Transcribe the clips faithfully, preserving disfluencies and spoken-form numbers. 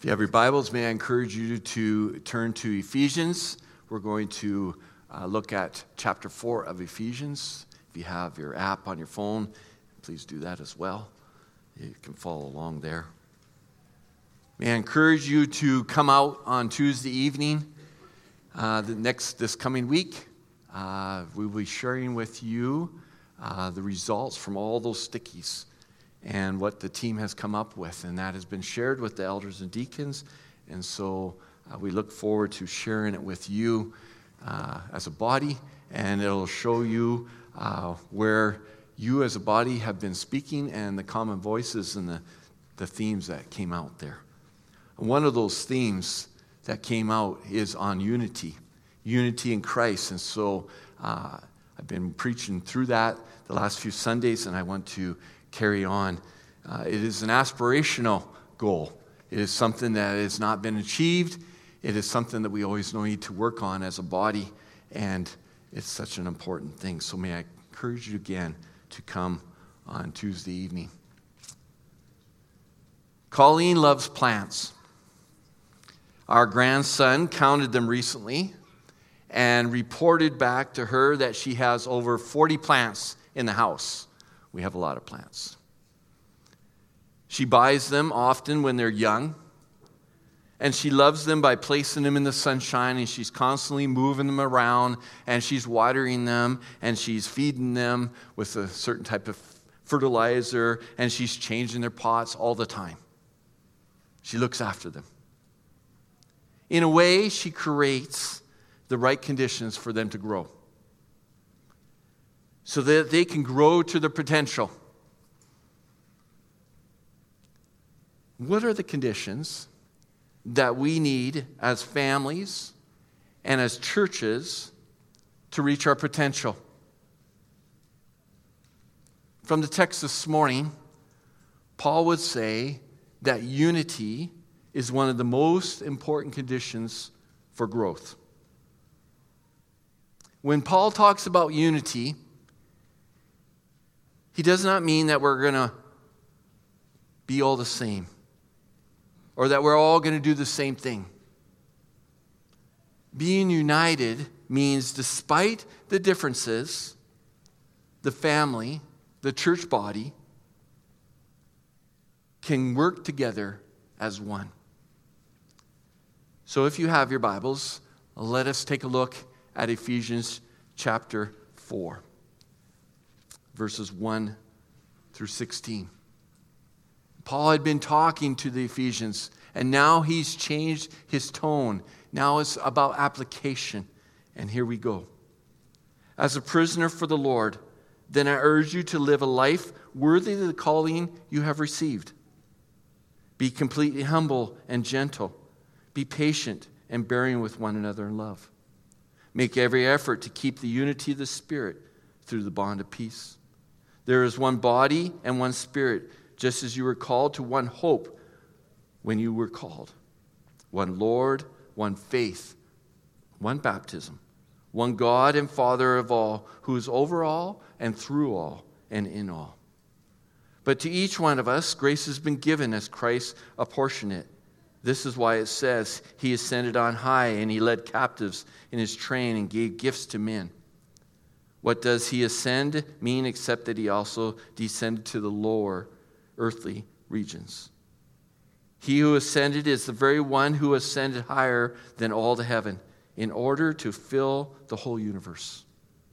If you have your Bibles, may I encourage you to turn to Ephesians. We're going to uh, look at chapter four of Ephesians. If you have your app on your phone, please do that as well. You can follow along there. May I encourage you to come out on Tuesday evening, uh, the next this coming week. Uh, we will be sharing with you uh, the results from all those stickies and what the team has come up with, and that has been shared with the elders and deacons, and so uh, we look forward to sharing it with you uh, as a body, and it'll show you uh, where you as a body have been speaking and the common voices and the, the themes that came out there. And one of those themes that came out is on unity, unity in Christ, and so uh, I've been preaching through that the last few Sundays, and I want to carry on. Uh, it is an aspirational goal. It is something that has not been achieved. It is something that we always need to work on as a body, and it's such an important thing. So may I encourage you again to come on Tuesday evening. Colleen loves plants. Our grandson counted them recently and reported back to her that she has over forty plants in the house. We have a lot of plants. She buys them often when they're young, and she loves them by placing them in the sunshine, and she's constantly moving them around, and she's watering them, and she's feeding them with a certain type of fertilizer, and she's changing their pots all the time. She looks after them. In a way, she creates the right conditions for them to grow, so that they can grow to their potential. What are the conditions that we need as families and as churches to reach our potential? From the text this morning, Paul would say that unity is one of the most important conditions for growth. When Paul talks about unity, he does not mean that we're going to be all the same or that we're all going to do the same thing. Being united means despite the differences, the family, the church body can work together as one. So if you have your Bibles, let us take a look at Ephesians chapter four. Verses one through sixteen. Paul had been talking to the Ephesians, and now he's changed his tone. Now it's about application. And here we go. As a prisoner for the Lord, then I urge you to live a life worthy of the calling you have received. Be completely humble and gentle. Be patient and bearing with one another in love. Make every effort to keep the unity of the Spirit through the bond of peace. There is one body and one Spirit, just as you were called to one hope when you were called. One Lord, one faith, one baptism, one God and Father of all, who is over all and through all and in all. But to each one of us, grace has been given as Christ apportioned it. This is why it says, He ascended on high and He led captives in His train and gave gifts to men. What does He ascend mean except that He also descended to the lower earthly regions? He who ascended is the very one who ascended higher than all to heaven in order to fill the whole universe.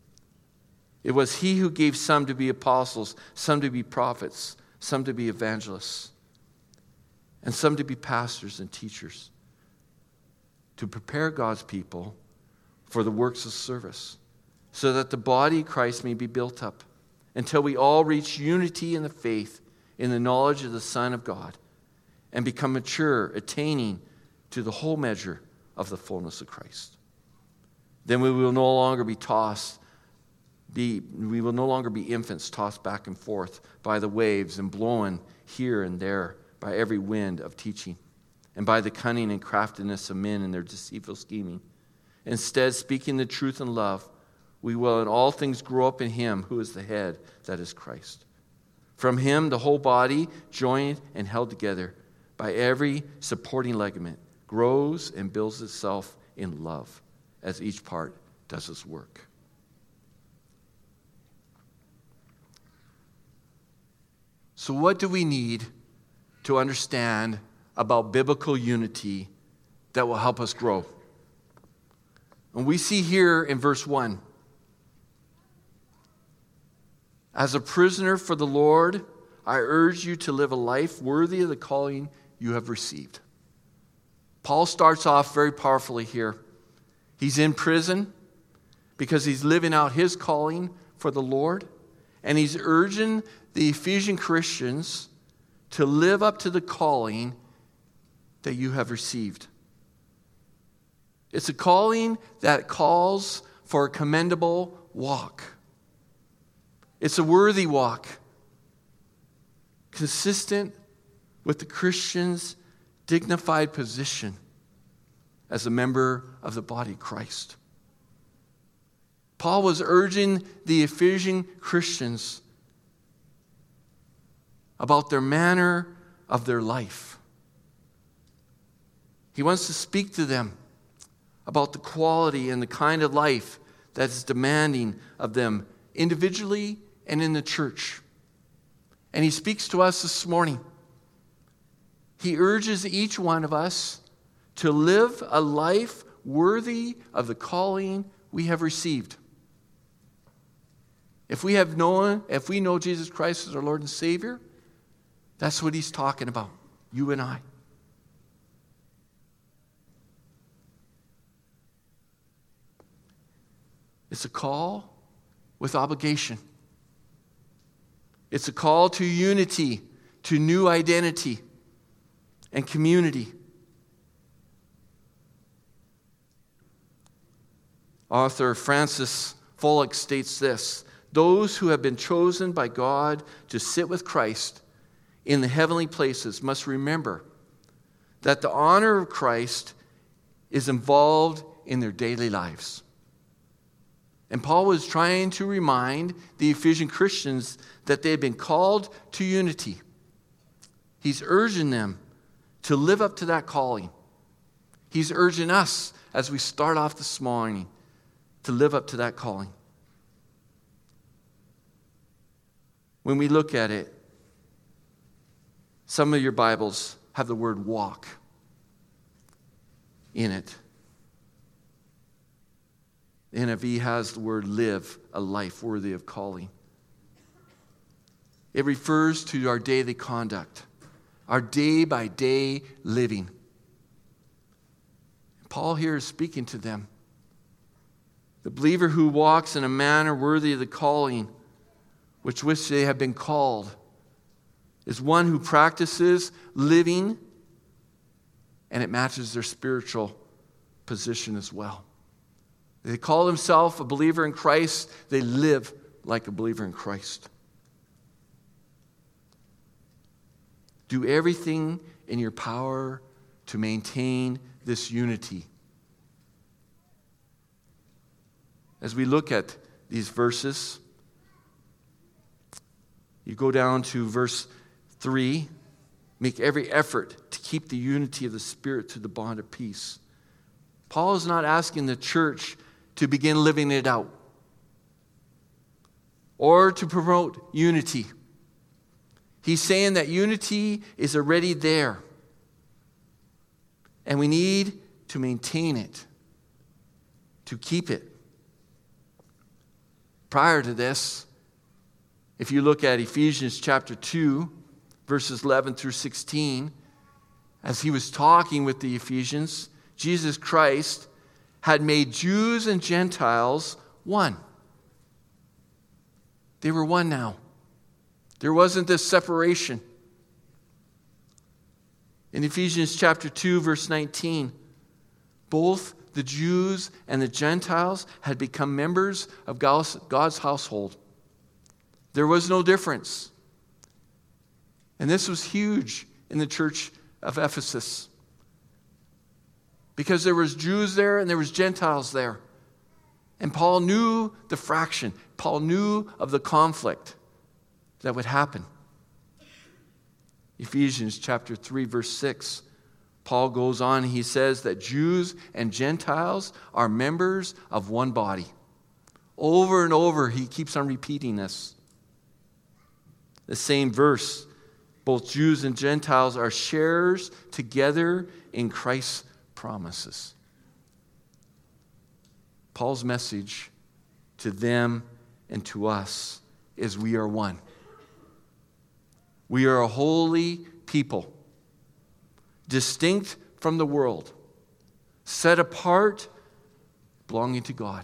It was He who gave some to be apostles, some to be prophets, some to be evangelists, and some to be pastors and teachers, to prepare God's people for the works of service, so that the body of Christ may be built up until we all reach unity in the faith, in the knowledge of the Son of God, and become mature, attaining to the whole measure of the fullness of Christ. Then we will no longer be tossed, be, we will no longer be infants tossed back and forth by the waves and blown here and there by every wind of teaching, and by the cunning and craftiness of men and their deceitful scheming. Instead, speaking the truth in love, we will in all things grow up in Him who is the head, that is Christ. From Him, the whole body, joined and held together by every supporting ligament, grows and builds itself in love as each part does its work. So what do we need to understand about biblical unity that will help us grow? And we see here in verse one, as a prisoner for the Lord, I urge you to live a life worthy of the calling you have received. Paul starts off very powerfully here. He's in prison because he's living out his calling for the Lord, and he's urging the Ephesian Christians to live up to the calling that you have received. It's a calling that calls for a commendable walk. It's a worthy walk, consistent with the Christian's dignified position as a member of the body of Christ. Paul was urging the Ephesian Christians about their manner of their life. He wants to speak to them about the quality and the kind of life that is demanding of them individually and in the church. And he speaks to us this morning. He urges each one of us to live a life worthy of the calling we have received. If we have known, if we know Jesus Christ as our Lord and Savior, that's what he's talking about, you and I. It's a call with obligation. It's a call to unity, to new identity and community. Author Francis Follick states this: those who have been chosen by God to sit with Christ in the heavenly places must remember that the honor of Christ is involved in their daily lives. And Paul was trying to remind the Ephesian Christians that they had been called to unity. He's urging them to live up to that calling. He's urging us, as we start off this morning, to live up to that calling. When we look at it, some of your Bibles have the word walk in it. The N I V has the word live, a life worthy of calling. It refers to our daily conduct, our day-by-day living. Paul here is speaking to them. The believer who walks in a manner worthy of the calling which which they have been called is one who practices living, and it matches their spiritual position as well. They call themselves a believer in Christ. They live like a believer in Christ. Do everything in your power to maintain this unity. As we look at these verses, you go down to verse three. Make every effort to keep the unity of the Spirit through the bond of peace. Paul is not asking the church to begin living it out or to promote unity. He's saying that unity is already there, and we need to maintain it, to keep it. Prior to this, if you look at Ephesians chapter two, verses eleven through sixteen, as he was talking with the Ephesians, Jesus Christ had made Jews and Gentiles one. They were one now. There wasn't this separation. In Ephesians chapter two, verse nineteen, both the Jews and the Gentiles had become members of God's household. There was no difference. And this was huge in the church of Ephesus, because there was Jews there and there was Gentiles there. And Paul knew the fraction. Paul knew of the conflict that would happen. Ephesians chapter three, verse six. Paul goes on, he says that Jews and Gentiles are members of one body. Over and over, he keeps on repeating this. The same verse, both Jews and Gentiles are sharers together in Christ's promises. Paul's message to them and to us is we are one. We are a holy people, distinct from the world, set apart, belonging to God.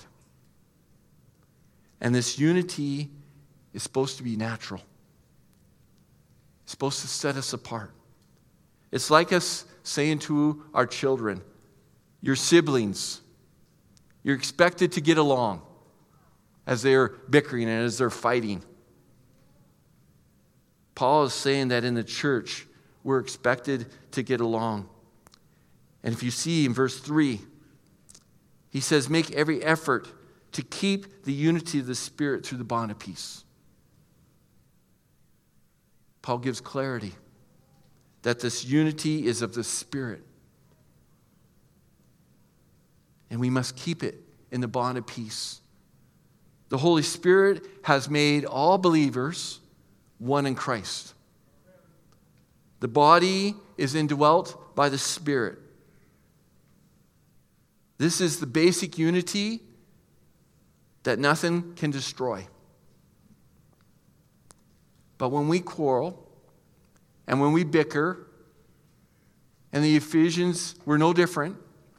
And this unity is supposed to be natural. It's supposed to set us apart. It's like us saying to our children, your siblings, you're expected to get along as they're bickering and as they're fighting. Paul is saying that in the church, we're expected to get along. And if you see in verse three, he says, make every effort to keep the unity of the Spirit through the bond of peace. Paul gives clarity that this unity is of the Spirit. And we must keep it in the bond of peace. The Holy Spirit has made all believers one in Christ. The body is indwelt by the Spirit. This is the basic unity that nothing can destroy. But when we quarrel and when we bicker, and the Ephesians were no different,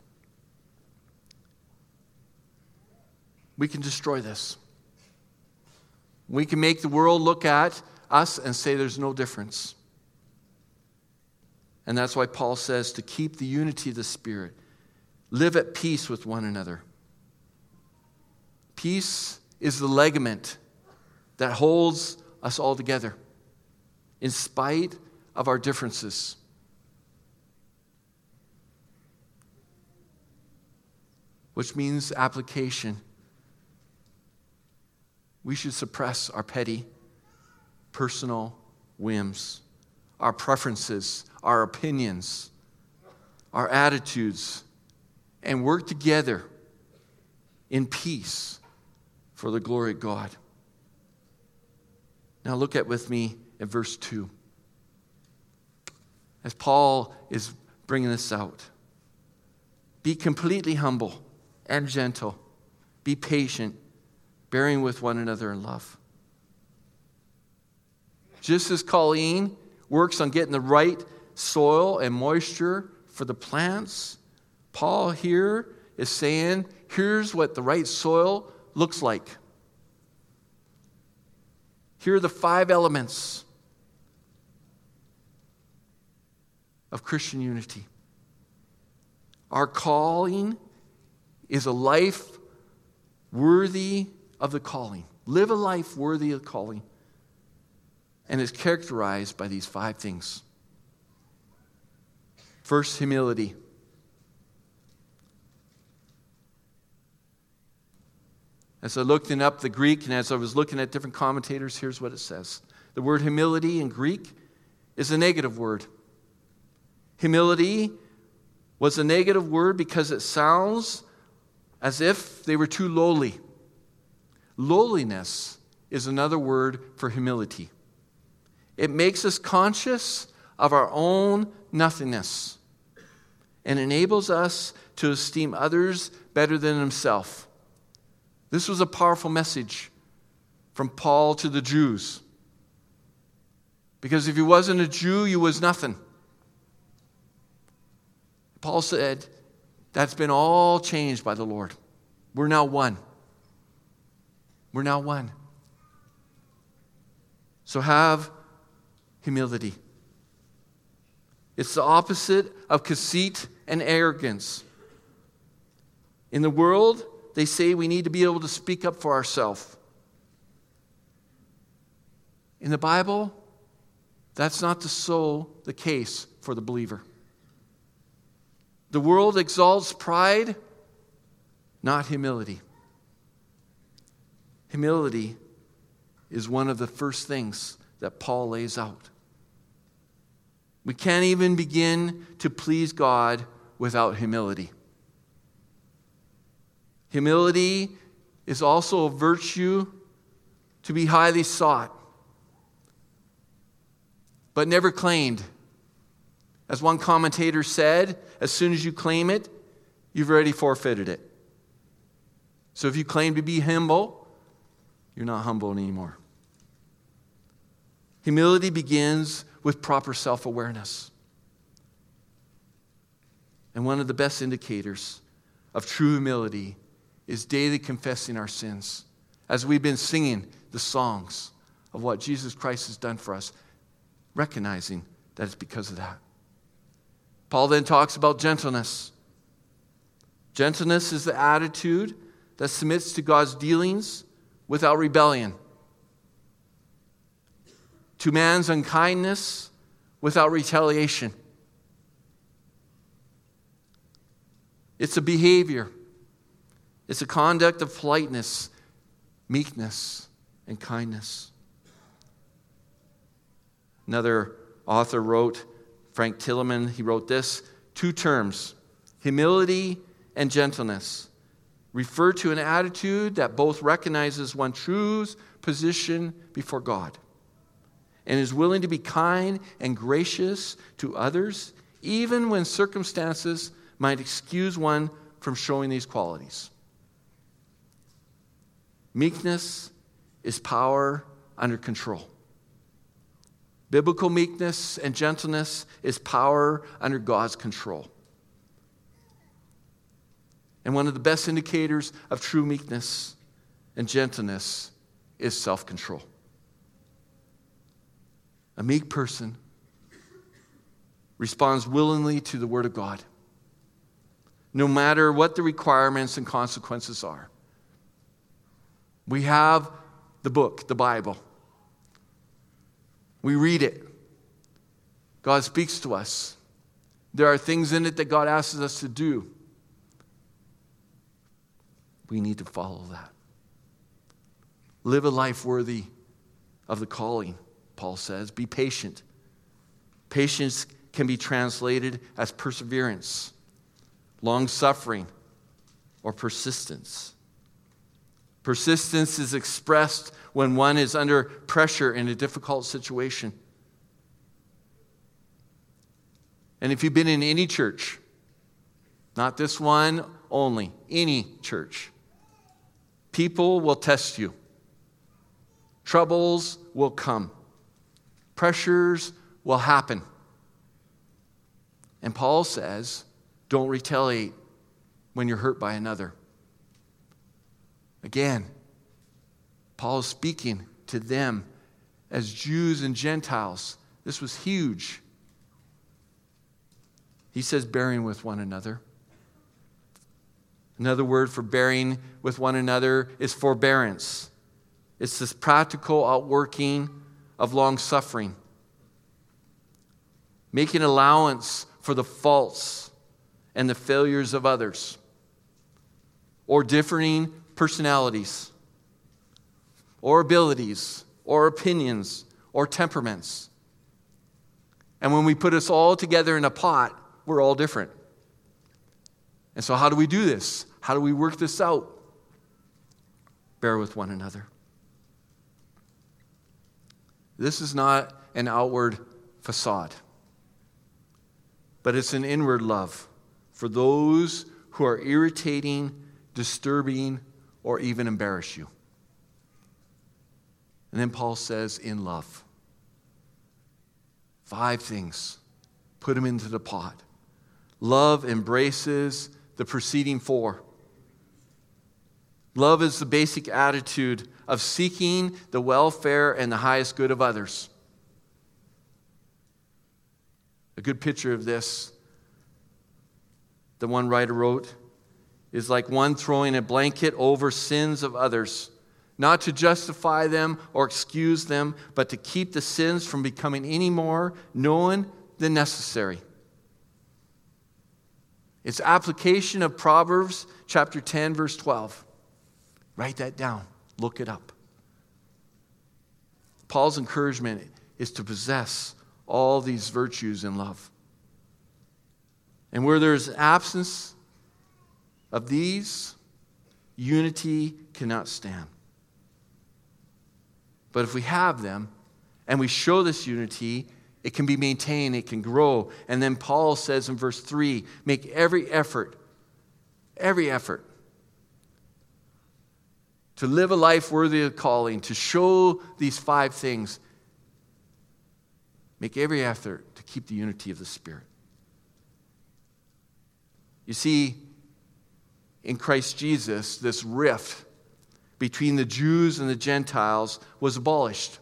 we can destroy this. We can make the world look at us and say there's no difference. And that's why Paul says to keep the unity of the Spirit. Live at peace with one another. Peace is the ligament that holds us all together in spite of our differences. Which means application. We should suppress our petty, personal whims, our preferences, our opinions, our attitudes, and work together in peace for the glory of God. Now look at with me at verse two. As Paul is bringing this out. Be completely humble and gentle. Be patient, bearing with one another in love. Just as Colleen works on getting the right soil and moisture for the plants, Paul here is saying, here's what the right soil looks like. Here are the five elements of Christian unity. Our calling is a life worthy of the calling. Live a life worthy of the calling. And is characterized by these five things. First, humility. As I looked up the Greek and as I was looking at different commentators, here's what it says. The word humility in Greek is a negative word. Humility was a negative word because it sounds as if they were too lowly. Lowliness is another word for humility. It makes us conscious of our own nothingness and enables us to esteem others better than himself. This was a powerful message from Paul to the Jews. Because if he wasn't a Jew, he was nothing. Paul said, that's been all changed by the Lord. We're now one. We're now one. So have humility. It's the opposite of conceit and arrogance. In the world, they say we need to be able to speak up for ourselves. In the Bible, that's not the so the case for the believer. The world exalts pride, not humility. Humility is one of the first things that Paul lays out. We can't even begin to please God without humility. Humility is also a virtue to be highly sought, but never claimed. As one commentator said, as soon as you claim it, you've already forfeited it. So if you claim to be humble, you're not humble anymore. Humility begins with proper self-awareness. And one of the best indicators of true humility is daily confessing our sins. As we've been singing the songs of what Jesus Christ has done for us, recognizing that it's because of that. Paul then talks about gentleness. Gentleness is the attitude that submits to God's dealings without rebellion, to man's unkindness without retaliation. It's a behavior. It's a conduct of politeness, meekness, and kindness. Another author wrote, Frank Tillman, he wrote this, two terms, humility and gentleness, refer to an attitude that both recognizes one's true position before God and is willing to be kind and gracious to others, even when circumstances might excuse one from showing these qualities. Meekness is power under control. Biblical meekness and gentleness is power under God's control. And one of the best indicators of true meekness and gentleness is self-control. A meek person responds willingly to the Word of God, no matter what the requirements and consequences are. We have the book, the Bible. We read it. God speaks to us. There are things in it that God asks us to do. We need to follow that. Live a life worthy of the calling, Paul says. Be patient. Patience can be translated as perseverance, long-suffering, or persistence. Persistence is expressed when one is under pressure in a difficult situation. And if you've been in any church, not this one only, any church, people will test you. Troubles will come. Pressures will happen. And Paul says, don't retaliate when you're hurt by another. Again, Paul is speaking to them as Jews and Gentiles. This was huge. He says, bearing with one another. Another word for bearing with one another is forbearance. It's this practical outworking of long-suffering, making allowance for the faults and the failures of others, or differing personalities, or abilities, or opinions, or temperaments. And when we put us all together in a pot, we're all different. And so how do we do this? How do we work this out? Bear with one another. This is not an outward facade, but it's an inward love for those who are irritating, disturbing, or even embarrass you. And then Paul says, in love. Five things. Put them into the pot. Love embraces the preceding four. Love is the basic attitude of seeking the welfare and the highest good of others. A good picture of this, the one writer wrote, is like one throwing a blanket over sins of others, not to justify them or excuse them, but to keep the sins from becoming any more known than necessary. It's application of Proverbs chapter ten, verse twelve. Write that down. Look it up. Paul's encouragement is to possess all these virtues in love. And where there's absence of these, unity cannot stand. But if we have them and we show this unity, it can be maintained, it can grow. And then Paul says in verse three, make every effort, every effort to live a life worthy of calling, to show these five things. Make every effort to keep the unity of the Spirit. You see, in Christ Jesus, this rift between the Jews and the Gentiles was abolished.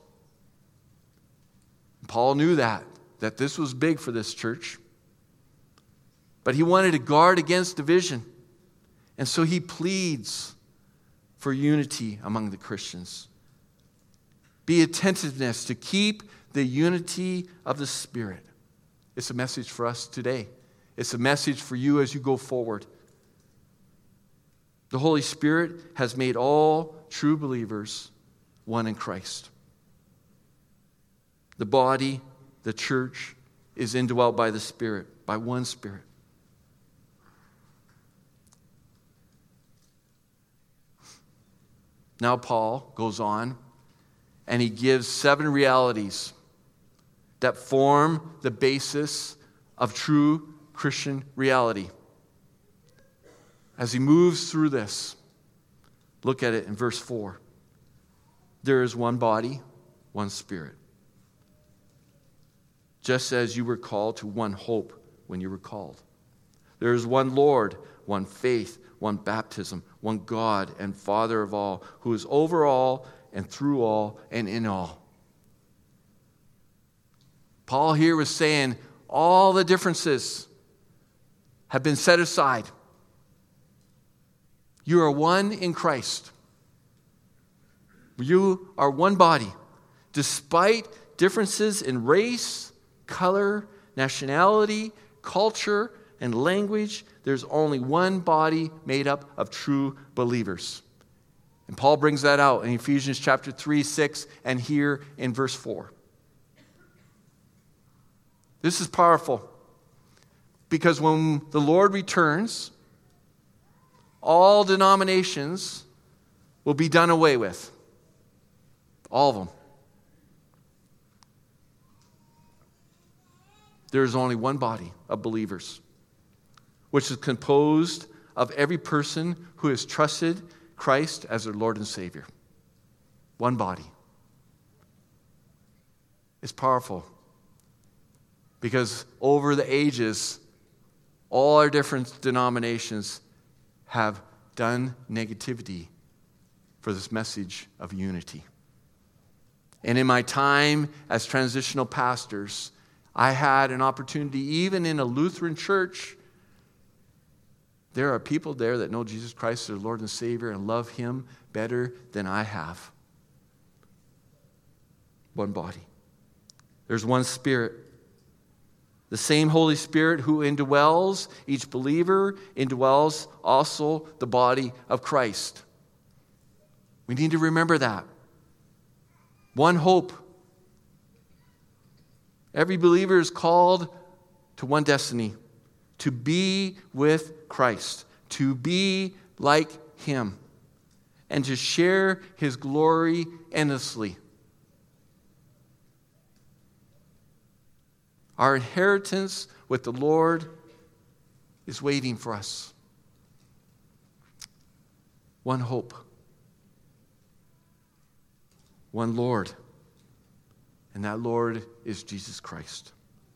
Paul knew that, that this was big for this church. But he wanted to guard against division. And so he pleads for unity among the Christians. Be attentiveness to keep the unity of the Spirit. It's a message for us today. It's a message for you as you go forward. The Holy Spirit has made all true believers one in Christ. The body, the church, is indwelt by the Spirit, by one Spirit. Now Paul goes on and he gives seven realities that form the basis of true Christian reality. As he moves through this, look at it in verse four. There is one body, one Spirit. Just as you were called to one hope when you were called. There is one Lord, one faith, one baptism, one God and Father of all, who is over all and through all and in all. Paul here was saying all the differences have been set aside. You are one in Christ. You are one body. Despite differences in race, color, nationality, culture, and language, there's only one body made up of true believers. And Paul brings that out in Ephesians chapter three, six, and here in verse four. This is powerful because when the Lord returns, all denominations will be done away with. All of them. There is only one body of believers, which is composed of every person who has trusted Christ as their Lord and Savior. One body. It's powerful because over the ages, all our different denominations have done negativity for this message of unity. And in my time as transitional pastors, I had an opportunity, even in a Lutheran church, there are people there that know Jesus Christ as their Lord and Savior and love Him better than I have. One body. There's one Spirit. The same Holy Spirit who indwells each believer indwells also the body of Christ. We need to remember that. One hope. Every believer is called to one destiny, to be with Christ, to be like Him, and to share His glory endlessly. Our inheritance with the Lord is waiting for us. One hope. One Lord. And that Lord is Jesus Christ.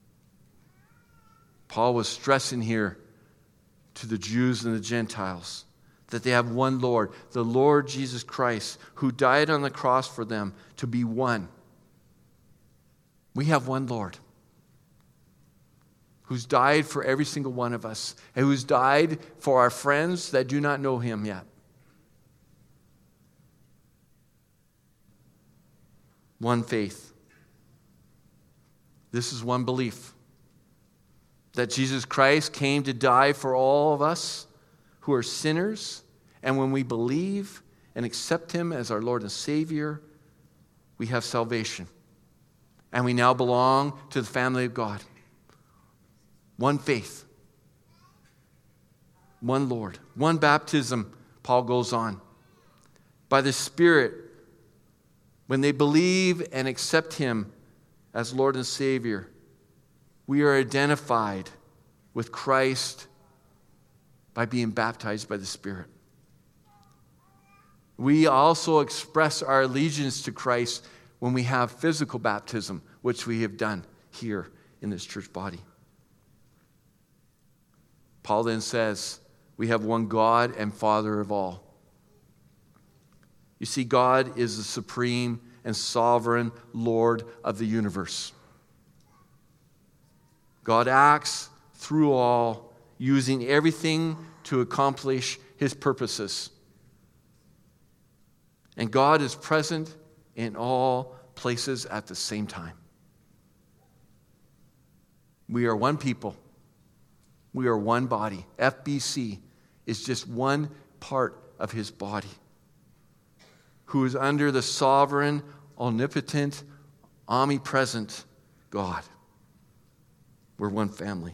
Paul was stressing here to the Jews and the Gentiles that they have one Lord, the Lord Jesus Christ, who died on the cross for them to be one. We have one Lord who's died for every single one of us and who's died for our friends that do not know Him yet. One faith. This is one belief. That Jesus Christ came to die for all of us who are sinners. And when we believe and accept Him as our Lord and Savior, we have salvation. And we now belong to the family of God. One faith. One Lord. One baptism, Paul goes on. By the Spirit, when they believe and accept Him as Lord and Savior, we are identified with Christ by being baptized by the Spirit. We also express our allegiance to Christ when we have physical baptism, which we have done here in this church body. Paul then says, we have one God and Father of all. You see, God is the supreme and sovereign Lord of the universe. God acts through all, using everything to accomplish His purposes. And God is present in all places at the same time. We are one people. We are one body. F B C is just one part of His body, who is under the sovereign, omnipotent, omnipresent God. We're one family.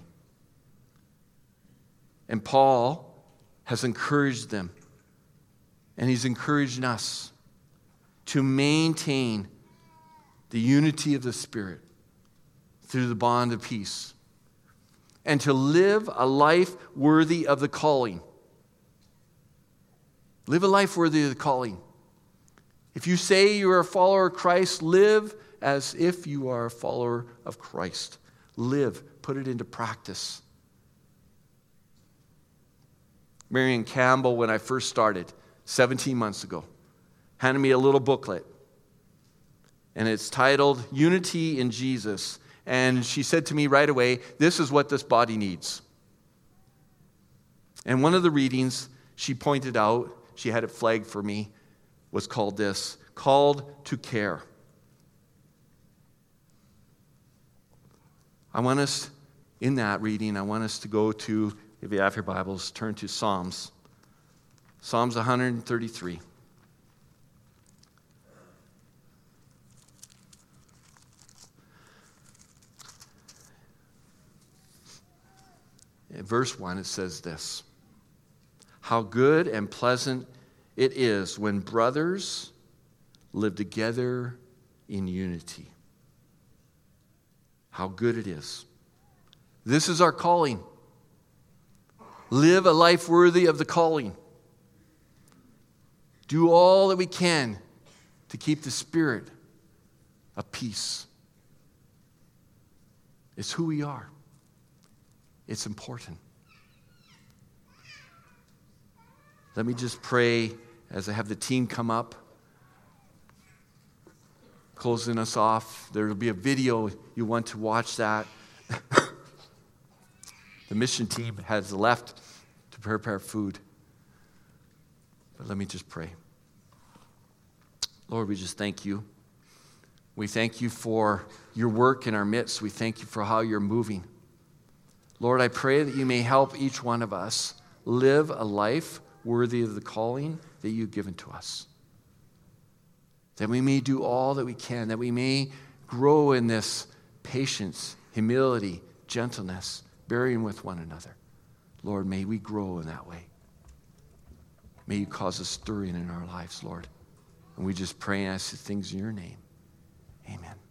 And Paul has encouraged them, and he's encouraged us to maintain the unity of the Spirit through the bond of peace, and to live a life worthy of the calling. Live a life worthy of the calling. If you say you are a follower of Christ, live as if you are a follower of Christ. Live. Put it into practice. Marion Campbell, when I first started, seventeen months ago, handed me a little booklet. And it's titled, Unity in Jesus. And she said to me right away, this is what this body needs. And one of the readings she pointed out, she had it flagged for me, was called this, Called to Care. I want us, in that reading, I want us to go to, if you have your Bibles, turn to Psalms. Psalms one thirty-three. In verse one, it says this, how good and pleasant it is when brothers live together in unity. How good it is. This is our calling. Live a life worthy of the calling. Do all that we can to keep the spirit of peace. It's who we are. It's important. Let me just pray as I have the team come up, closing us off. There will be a video. You want to watch that. The mission team has left to prepare food. But let me just pray. Lord, we just thank you. We thank you for your work in our midst. We thank you for how you're moving. Lord, I pray that you may help each one of us live a life worthy of the calling that you've given to us. That we may do all that we can, that we may grow in this patience, humility, gentleness, bearing with one another. Lord, may we grow in that way. May you cause a stirring in our lives, Lord. And we just pray and ask things in your name. Amen.